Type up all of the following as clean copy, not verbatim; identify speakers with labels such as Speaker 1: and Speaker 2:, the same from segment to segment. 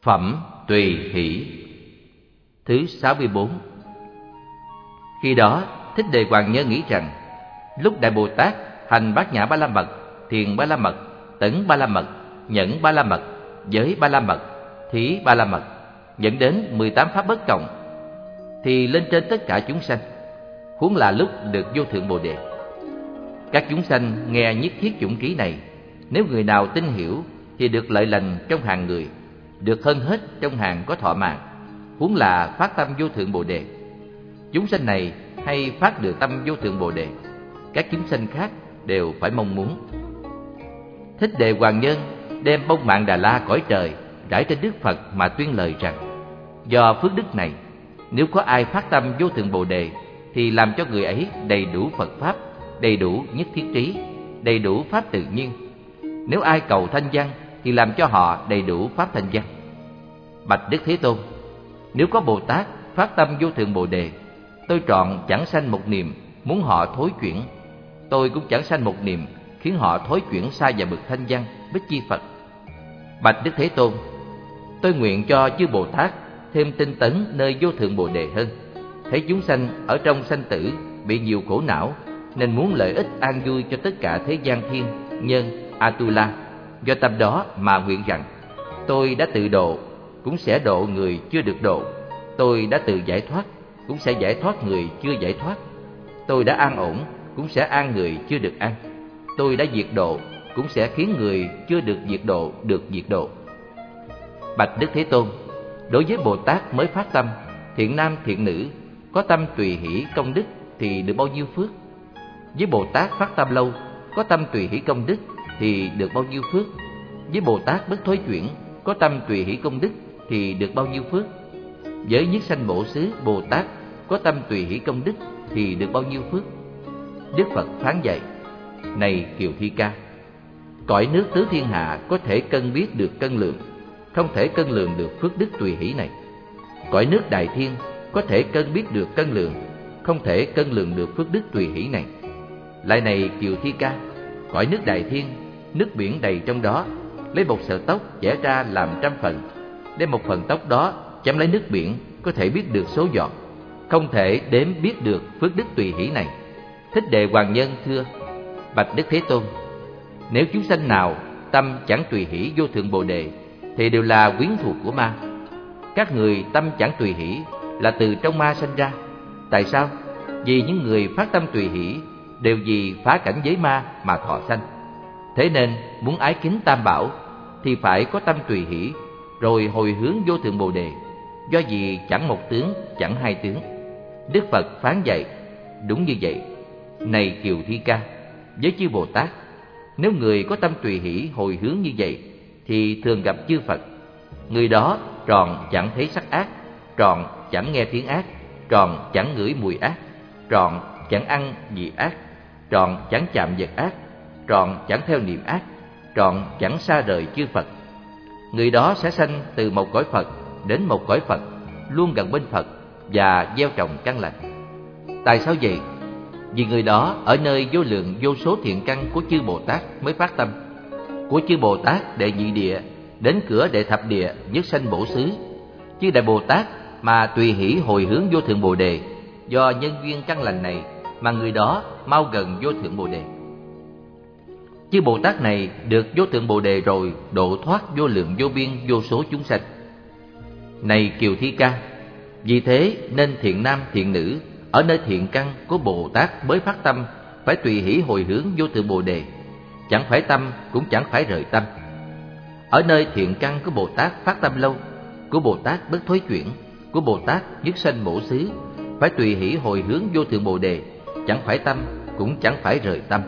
Speaker 1: Phẩm Tùy Hỷ. Thứ 64. Khi đó Thích Đề Hoàng Nhân nghĩ rằng lúc Đại Bồ Tát hành Bát Nhã Ba La Mật, Thiền Ba La Mật, Tấn Ba La Mật, Nhẫn Ba La Mật, Giới Ba La Mật, Thí Ba La Mật, dẫn đến 18 pháp bất cộng, thì lên trên tất cả chúng sanh, huống là lúc được vô thượng Bồ Đề. Các chúng sanh nghe nhất thiết chủng ký này, nếu người nào tin hiểu thì được lợi lành trong hàng người, được hơn hết trong hàng có thọ mạng, huống là phát tâm vô thượng Bồ Đề. Chúng sanh này hay phát được tâm vô thượng Bồ Đề, các chúng sanh khác đều phải mong muốn. Thích Đề Hoàng Nhân đem bông mạng Đà La cõi trời rải trên Đức Phật mà tuyên lời rằng: do phước đức này, nếu có ai phát tâm vô thượng Bồ Đề thì làm cho người ấy đầy đủ Phật pháp, đầy đủ nhất thiết trí, đầy đủ pháp tự nhiên. Nếu ai cầu thanh văn thì làm cho họ đầy đủ pháp thanh văn. Bạch Đức Thế Tôn, nếu có Bồ Tát phát tâm vô thượng Bồ Đề, tôi trọn chẳng sanh một niệm muốn họ thối chuyển, tôi cũng chẳng sanh một niệm khiến họ thối chuyển xa vào bậc thanh văn Bích Chi Phật. Bạch Đức Thế Tôn, tôi nguyện cho chư Bồ Tát thêm tinh tấn nơi vô thượng Bồ Đề hơn. Thấy chúng sanh ở trong sanh tử bị nhiều khổ não, nên muốn lợi ích an vui cho tất cả thế gian thiên, nhân, Atula. Do tâm đó mà nguyện rằng tôi đã tự độ, cũng sẽ độ người chưa được độ. Tôi đã tự giải thoát, cũng sẽ giải thoát người chưa giải thoát. Tôi đã an ổn, cũng sẽ an người chưa được an. Tôi đã diệt độ, cũng sẽ khiến người chưa được diệt độ được diệt độ. Bạch Đức Thế Tôn, đối với Bồ Tát mới phát tâm, thiện nam thiện nữ, có tâm tùy hỷ công đức thì được bao nhiêu phước? Với Bồ Tát phát tâm lâu, có tâm tùy hỷ công đức thì được bao nhiêu phước? Với Bồ Tát bất thối chuyển, có tâm tùy hỷ công đức thì được bao nhiêu phước? Với nhất sanh bổ xứ Bồ Tát có tâm tùy hỷ công đức thì được bao nhiêu phước? Đức Phật phán dạy: này Kiều Thi Ca, cõi nước tứ thiên hạ có thể cân biết được cân lượng, không thể cân lượng được phước đức tùy hỷ này. Cõi nước Đại Thiên có thể cân biết được cân lượng, không thể cân lượng được phước đức tùy hỷ này. Lại này Kiều Thi Ca, cõi nước Đại Thiên, nước biển đầy trong đó, lấy một sợi tóc vẽ ra làm 100 phần, đem một phần tóc đó chấm lấy nước biển, có thể biết được số giọt, không thể đếm biết được phước đức tùy hỷ này. Thích Đề Hoàng Nhân thưa: bạch Đức Thế Tôn, nếu chúng sanh nào tâm chẳng tùy hỷ vô thượng Bồ Đề thì đều là quyến thuộc của ma. Các người tâm chẳng tùy hỷ là từ trong ma sanh ra. Tại sao? Vì những người phát tâm tùy hỷ đều vì phá cảnh giới ma mà thọ sanh. Thế nên muốn ái kính Tam Bảo thì phải có tâm tùy hỷ, rồi hồi hướng vô thượng Bồ Đề. Do vì chẳng một tướng, chẳng hai tướng. Đức Phật phán dạy: đúng như vậy. Này Kiều Thi Ca, với chư Bồ Tát, nếu người có tâm tùy hỷ hồi hướng như vậy thì thường gặp chư Phật. Người đó tròn chẳng thấy sắc ác, tròn chẳng nghe tiếng ác, tròn chẳng ngửi mùi ác, tròn chẳng ăn gì ác, tròn chẳng chạm vật ác, tròn chẳng theo niệm ác, tròn chẳng xa rời chư Phật. Người đó sẽ sanh từ một cõi Phật đến một cõi Phật, luôn gần bên Phật và gieo trồng căn lành. Tại sao vậy? Vì người đó ở nơi vô lượng vô số thiện căn của chư Bồ Tát mới phát tâm. Của chư Bồ Tát đệ nhị địa đến cửa đệ thập địa nhất sanh bổ xứ, chư Đại Bồ Tát mà tùy hỷ hồi hướng vô thượng Bồ Đề. Do nhân duyên căn lành này mà người đó mau gần vô thượng Bồ Đề. Chư Bồ Tát này được vô thượng Bồ Đề rồi độ thoát vô lượng vô biên vô số chúng sanh. Này Kiều Thi Ca, vì thế nên thiện nam thiện nữ ở nơi thiện căn của Bồ Tát mới phát tâm phải tùy hỷ hồi hướng vô thượng Bồ Đề, chẳng phải tâm cũng chẳng phải rời tâm. Ở nơi thiện căn của Bồ Tát phát tâm lâu, của Bồ Tát bất thối chuyển, của Bồ Tát nhất sanh bổ xứ, phải tùy hỷ hồi hướng vô thượng Bồ Đề, chẳng phải tâm cũng chẳng phải rời tâm.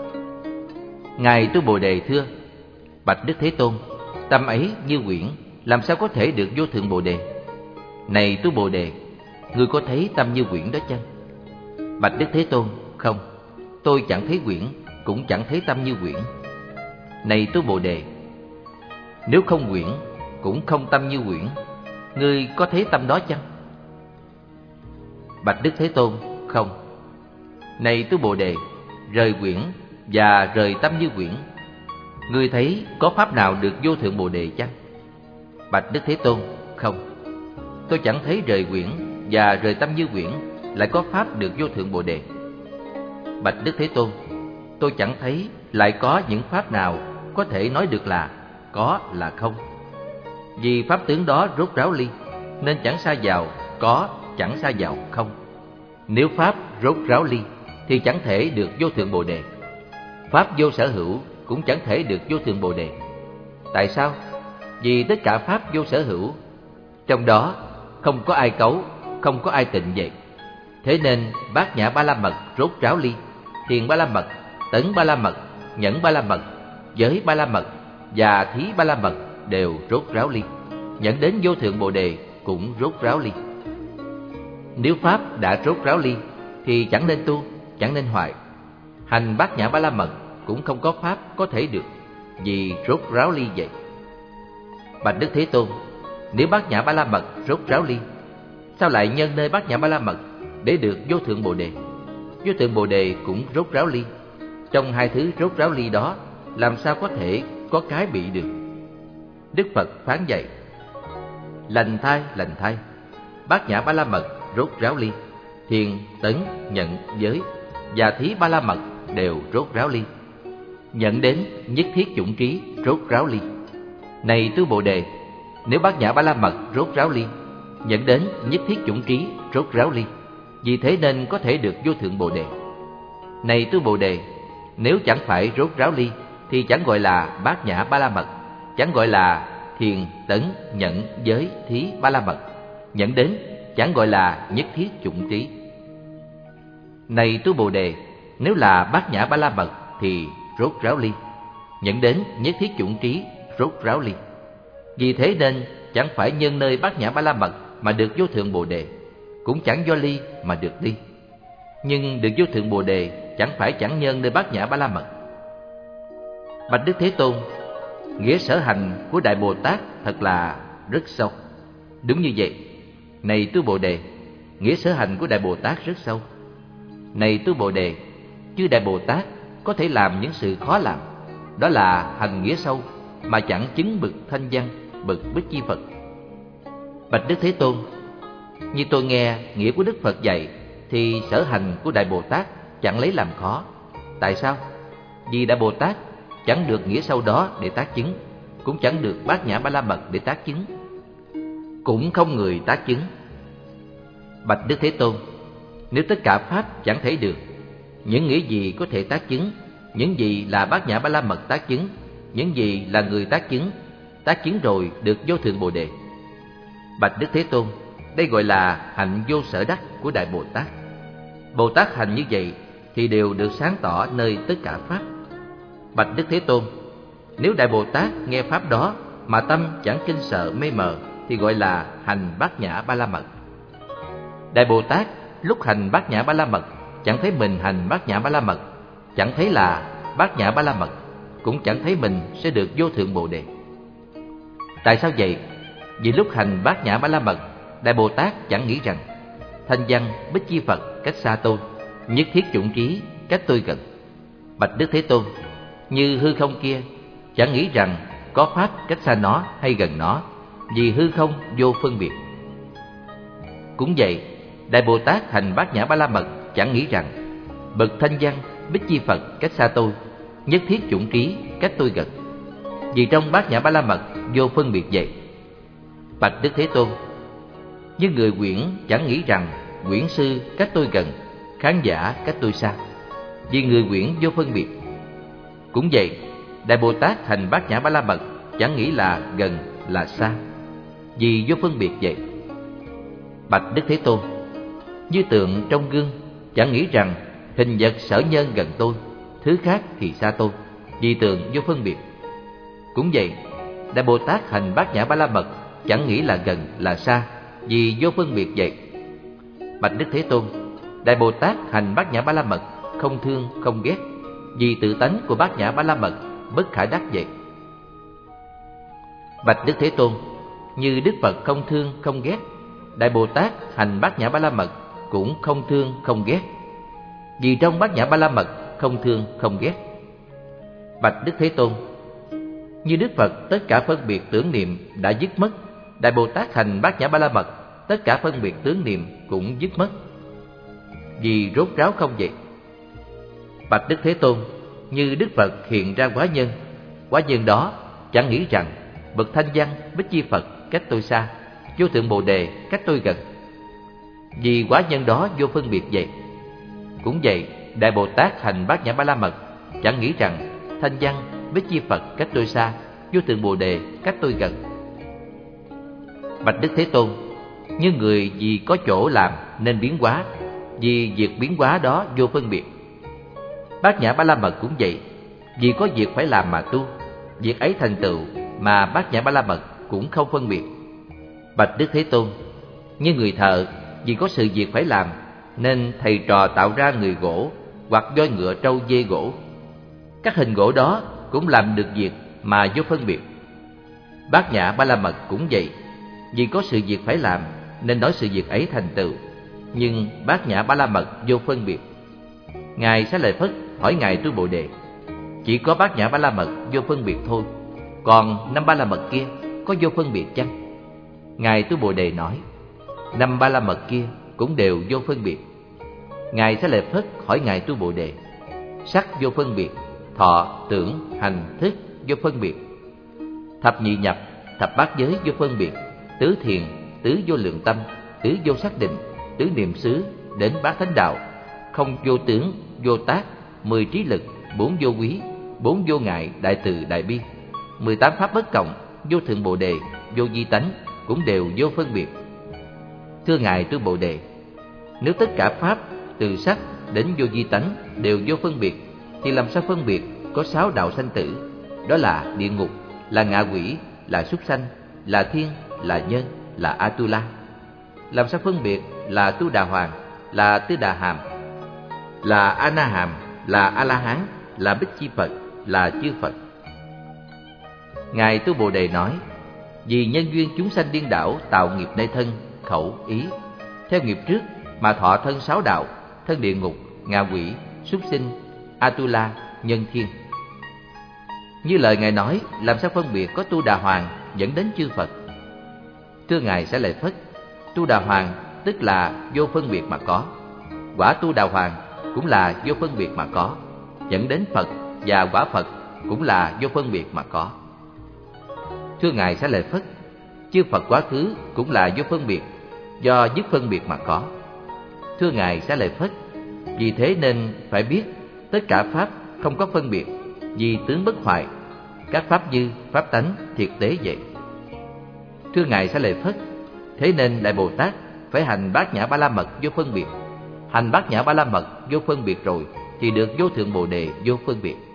Speaker 1: Ngài Tu Bồ Đề thưa: bạch Đức Thế Tôn, tâm ấy như quyển, làm sao có thể được vô thượng Bồ Đề? Này Tu Bồ Đề, ngươi có thấy tâm như quyển đó chăng? Bạch Đức Thế Tôn, không, tôi chẳng thấy quyển, cũng chẳng thấy tâm như quyển. Này Tu Bồ Đề, nếu không quyển, cũng không tâm như quyển, ngươi có thấy tâm đó chăng? Bạch Đức Thế Tôn, không. Này Tu Bồ Đề, rời quyển và rời tâm như quyển, ngươi thấy có pháp nào được vô thượng Bồ Đề chăng? Bạch Đức Thế Tôn, không. Tôi chẳng thấy rời quyển và rời tâm như quyển lại có pháp được vô thượng Bồ Đề. Bạch Đức Thế Tôn, tôi chẳng thấy lại có những pháp nào có thể nói được là có là không. Vì pháp tướng đó rốt ráo ly, nên chẳng sa vào có, chẳng sa vào không. Nếu pháp rốt ráo ly thì chẳng thể được vô thượng Bồ Đề. Pháp vô sở hữu cũng chẳng thể được vô thượng Bồ Đề. Tại sao? Vì tất cả pháp vô sở hữu, trong đó không có ai cấu, không có ai tịnh vậy. Thế nên Bát Nhã Ba La Mật rốt ráo ly, Thiền Ba La Mật, Tấn Ba La Mật, Nhẫn Ba La Mật, Giới Ba La Mật và Thí Ba La Mật đều rốt ráo ly. Dẫn đến vô thượng Bồ Đề cũng rốt ráo ly. Nếu pháp đã rốt ráo ly thì chẳng nên tu, chẳng nên hoại. Hành Bát Nhã Ba La Mật cũng không có pháp có thể được, vì rốt ráo ly vậy. Bạch Đức Thế Tôn, nếu Bát Nhã Ba La Mật rốt ráo ly, sao lại nhân nơi Bát Nhã Ba La Mật để được vô thượng Bồ Đề? Vô thượng Bồ Đề cũng rốt ráo ly. Trong hai thứ rốt ráo ly đó, làm sao có thể có cái bị được? Đức Phật phán dạy: lành thay, Bát Nhã Ba La Mật rốt ráo ly, Thiền, Tấn, Nhận, Giới và Thí Ba La Mật đều rốt ráo ly. Nhận đến nhất thiết chủng trí rốt ráo ly. Này tứ Bồ Đề, nếu Bát Nhã Ba La Mật rốt ráo ly, nhận đến nhất thiết chủng trí rốt ráo ly, vì thế nên có thể được vô thượng Bồ Đề. Này tứ Bồ Đề, nếu chẳng phải rốt ráo ly thì chẳng gọi là Bát Nhã Ba La Mật, chẳng gọi là Thiền, Tấn, Nhận, Giới, Thí Ba La Mật. Nhận đến chẳng gọi là nhất thiết chủng trí. Này tứ Bồ Đề, nếu là Bát Nhã Ba La Mật thì rốt ráo ly, nhận đến nhất thiết chủng trí rốt ráo ly. Vì thế nên chẳng phải nhân nơi Bát Nhã Ba La Mật mà được vô thượng Bồ Đề, cũng chẳng do ly mà được ly. Nhưng được vô thượng Bồ Đề chẳng phải chẳng nhân nơi Bát Nhã Ba La Mật. Bạch Đức Thế Tôn, nghĩa sở hành của Đại Bồ Tát thật là rất sâu. Đúng như vậy. Này tứ Bồ Đề, nghĩa sở hành của Đại Bồ Tát rất sâu. Này tứ Bồ Đề, chư Đại Bồ Tát có thể làm những sự khó làm, đó là hành nghĩa sâu mà chẳng chứng bậc thanh văn, bậc Bích Chi Phật. Bạch Đức Thế Tôn, như tôi nghe nghĩa của Đức Phật dạy thì sở hành của Đại Bồ Tát chẳng lấy làm khó. Tại sao? Vì Đại Bồ Tát chẳng được nghĩa sâu đó để tác chứng, cũng chẳng được Bát Nhã Ba La Mật để tác chứng, cũng không người tác chứng. Bạch Đức Thế Tôn, nếu tất cả pháp chẳng thể được, những nghĩa gì có thể tác chứng, những gì là Bát Nhã Ba La Mật tác chứng, những gì là người tác chứng rồi được vô thượng Bồ Đề. Bạch Đức Thế Tôn, đây gọi là hạnh vô sở đắc của Đại Bồ Tát. Bồ Tát hành như vậy thì đều được sáng tỏ nơi tất cả pháp. Bạch Đức Thế Tôn, nếu Đại Bồ Tát nghe pháp đó mà tâm chẳng kinh sợ mê mờ thì gọi là hành Bát Nhã Ba La Mật. Đại Bồ Tát lúc hành Bát Nhã Ba La Mật chẳng thấy mình hành Bát Nhã Ba La Mật, chẳng thấy là Bát Nhã Ba La Mật, cũng chẳng thấy mình sẽ được vô thượng Bồ Đề. Tại sao vậy? Vì lúc hành Bát Nhã Ba La Mật, Đại Bồ Tát chẳng nghĩ rằng thanh văn Bích Chi Phật cách xa tôi, nhất thiết chủng trí cách tôi gần. Bạch Đức Thế Tôn, như hư không kia chẳng nghĩ rằng có pháp cách xa nó hay gần nó, vì hư không vô phân biệt. Cũng vậy, Đại Bồ Tát hành Bát Nhã Ba La Mật chẳng nghĩ rằng bậc thanh văn Bích Chi Phật cách xa tôi, nhất thiết chủng trí cách tôi gần, vì trong Bát Nhã Ba La Mật vô phân biệt vậy. Bạch Đức Thế Tôn, như người quyển chẳng nghĩ rằng quyển sư cách tôi gần, khán giả cách tôi xa, vì người quyển vô phân biệt. Cũng vậy, Đại Bồ Tát hành Bát Nhã Ba La Mật chẳng nghĩ là gần là xa, vì vô phân biệt vậy. Bạch Đức Thế Tôn, như tượng trong gương chẳng nghĩ rằng hình vật sở nhân gần tôi, thứ khác thì xa tôi, vì tượng vô phân biệt. Cũng vậy, Đại Bồ Tát hành Bát Nhã Ba La Mật chẳng nghĩ là gần là xa, vì vô phân biệt vậy. Bạch Đức Thế Tôn, Đại Bồ Tát hành Bát Nhã Ba La Mật không thương không ghét, vì tự tánh của Bát Nhã Ba La Mật bất khả đắc vậy. Bạch Đức Thế Tôn, như Đức Phật không thương không ghét, Đại Bồ Tát hành Bát Nhã Ba La Mật cũng không thương không ghét, vì trong Bát Nhã Ba La Mật không thương không ghét. Bạch Đức Thế Tôn, Như Đức Phật tất cả phân biệt tưởng niệm đã dứt mất, Đại Bồ Tát hành Bát Nhã Ba La Mật tất cả phân biệt tưởng niệm cũng dứt mất. Vì rốt ráo không vậy? Bạch Đức Thế Tôn, như Đức Phật hiện ra quá nhân đó chẳng nghĩ rằng bậc Thanh Văn Bích Chi Phật cách tôi xa, Vô Thượng Bồ Đề cách tôi gần. Vì quá nhân đó vô phân biệt vậy. Cũng vậy, Đại Bồ Tát hành Bát Nhã Ba La Mật chẳng nghĩ rằng Thanh Văn Bích Chi Phật cách tôi xa, Vô Thượng Bồ Đề cách tôi gần. Bạch Đức Thế Tôn, như người vì có chỗ làm nên biến hóa, vì việc biến hóa đó vô phân biệt. Bát Nhã Ba La Mật cũng vậy, vì có việc phải làm mà tu, việc ấy thành tựu mà Bát Nhã Ba La Mật cũng không phân biệt. Bạch Đức Thế Tôn, như người thợ vì có sự việc phải làm nên thầy trò tạo ra người gỗ hoặc voi ngựa trâu dê gỗ. Các hình gỗ đó cũng làm được việc mà vô phân biệt. Bát Nhã Ba La Mật cũng vậy, vì có sự việc phải làm nên nói sự việc ấy thành tựu, nhưng Bát Nhã Ba La Mật vô phân biệt. Ngài Xá Lợi Phất hỏi Ngài Tu Bồ Đề, chỉ có Bát Nhã Ba La Mật vô phân biệt thôi, còn 5 Ba La Mật kia có vô phân biệt chăng? Ngài Tu Bồ Đề nói, 5 Ba La Mật kia cũng đều vô phân biệt. Ngài Xá Lợi Phất hỏi Ngài Tu Bồ Đề, sắc vô phân biệt, thọ, tưởng, hành, thức vô phân biệt, thập nhị nhập, thập bát giới vô phân biệt, tứ thiền, tứ vô lượng tâm, tứ vô xác định, tứ niệm xứ, đến bát thánh đạo, không vô tướng, vô tác, 10 trí lực, 4 vô quý, 4 vô ngại, đại từ, đại bi, 18 pháp bất cộng, vô thượng Bồ Đề, vô vi tánh cũng đều vô phân biệt. Thưa Ngài Tu Bồ Đề, nếu tất cả pháp từ sắc đến vô vi tánh đều vô phân biệt, thì làm sao phân biệt có 6 đạo sanh tử, đó là địa ngục, là ngạ quỷ, là súc sanh, là thiên, là nhân, là Atula? Làm sao phân biệt là Tu Đà Hoàng, là Tư Đà Hàm, là A Na Hàm, là A La Hán, là Bích Chi Phật, là chư Phật? Ngài Tu Bồ Đề nói, vì nhân duyên chúng sanh điên đảo tạo nghiệp nơi thân, khẩu, ý, theo nghiệp trước mà thọ thân 6 đạo, thân địa ngục, ngạ quỷ, súc sinh, Atula, nhân thiên. Như lời Ngài nói, làm sao phân biệt có Tu Đà Hoàng dẫn đến chư Phật? Thưa Ngài Xá Lợi Phất, Tu Đà Hoàng tức là vô phân biệt mà có, quả Tu Đà Hoàng cũng là vô phân biệt mà có, dẫn đến Phật và quả Phật cũng là vô phân biệt mà có. Thưa Ngài Xá Lợi Phất, chư Phật quá khứ cũng là vô phân biệt, do dứt phân biệt mà có. Thưa Ngài Xá Lợi Phất, vì thế nên phải biết tất cả pháp không có phân biệt, vì tướng bất hoại, các pháp như pháp tánh thiệt tế vậy. Thưa Ngài Xá Lợi Phất, thế nên Đại Bồ Tát phải hành Bát Nhã Ba La Mật vô phân biệt. Hành Bát Nhã Ba La Mật vô phân biệt rồi thì được vô thượng Bồ Đề vô phân biệt.